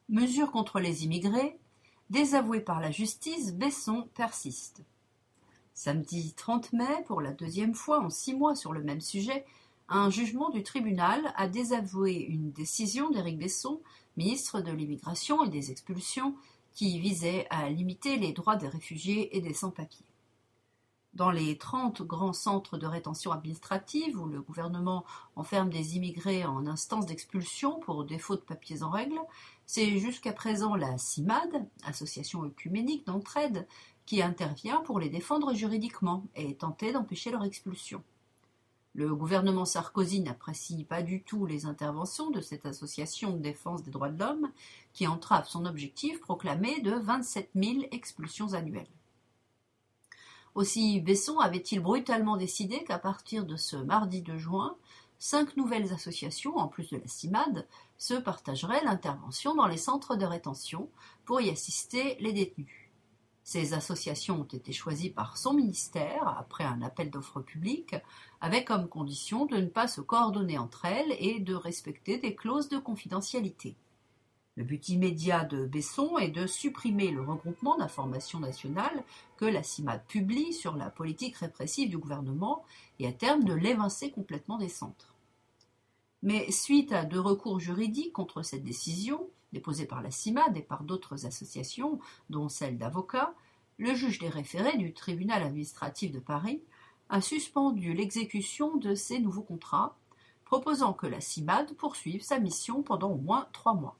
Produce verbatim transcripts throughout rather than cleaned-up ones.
Mesures contre les immigrés, désavoué par la justice, Besson persiste. Samedi trente mai, pour la deuxième fois en six mois sur le même sujet, un jugement du tribunal a désavoué une décision d'Éric Besson, ministre de l'Immigration et des Expulsions, qui visait à limiter les droits des réfugiés et des sans-papiers. Dans les trente grands centres de rétention administrative où le gouvernement enferme des immigrés en instance d'expulsion pour défaut de papiers en règle, c'est jusqu'à présent la CIMAD, Association œcuménique d'entraide, qui intervient pour les défendre juridiquement et tenter d'empêcher leur expulsion. Le gouvernement Sarkozy n'apprécie pas du tout les interventions de cette association de défense des droits de l'homme qui entrave son objectif proclamé de vingt-sept mille expulsions annuelles. Aussi Besson avait-il brutalement décidé qu'à partir de ce mardi deux juin, cinq nouvelles associations, en plus de la CIMAD, se partageraient l'intervention dans les centres de rétention pour y assister les détenus. Ces associations ont été choisies par son ministère, après un appel d'offres public, avec comme condition de ne pas se coordonner entre elles et de respecter des clauses de confidentialité. Le but immédiat de Besson est de supprimer le regroupement d'information nationale que la CIMAD publie sur la politique répressive du gouvernement et à terme de l'évincer complètement des centres. Mais suite à deux recours juridiques contre cette décision, déposés par la CIMAD et par d'autres associations, dont celle d'avocats, le juge des référés du tribunal administratif de Paris a suspendu l'exécution de ces nouveaux contrats, proposant que la CIMAD poursuive sa mission pendant au moins trois mois.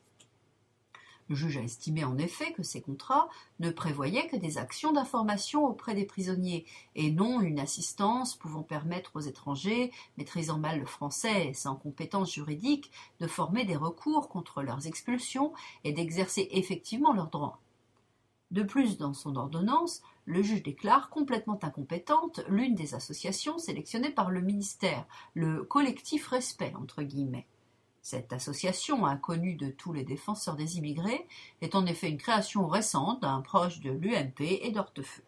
Le juge a estimé en effet que ces contrats ne prévoyaient que des actions d'information auprès des prisonniers et non une assistance pouvant permettre aux étrangers, maîtrisant mal le français et sans compétences juridiques, de former des recours contre leurs expulsions et d'exercer effectivement leurs droits. De plus, dans son ordonnance, le juge déclare complètement incompétente l'une des associations sélectionnées par le ministère, le collectif Respect, entre guillemets. Cette association, inconnue de tous les défenseurs des immigrés, est en effet une création récente d'un proche de l'U M P et d'Hortefeux.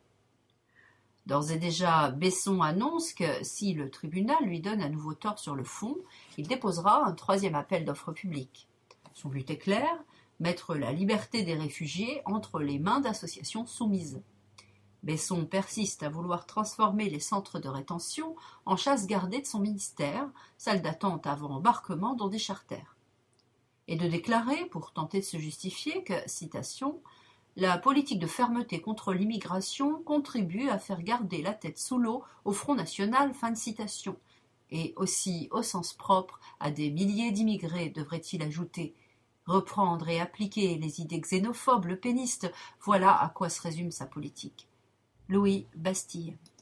D'ores et déjà, Besson annonce que, si le tribunal lui donne à nouveau tort sur le fond, il déposera un troisième appel d'offres publiques. Son but est clair, mettre la liberté des réfugiés entre les mains d'associations soumises. Besson persiste à vouloir transformer les centres de rétention en chasse gardée de son ministère, salle d'attente avant embarquement dans des charters. Et de déclarer, pour tenter de se justifier, que, citation, « la politique de fermeté contre l'immigration contribue à faire garder la tête sous l'eau au Front National », fin de citation. Et aussi, au sens propre, à des milliers d'immigrés, devrait-il ajouter. Reprendre et appliquer les idées xénophobes, le péniste, voilà à quoi se résume sa politique. Louis Bastille.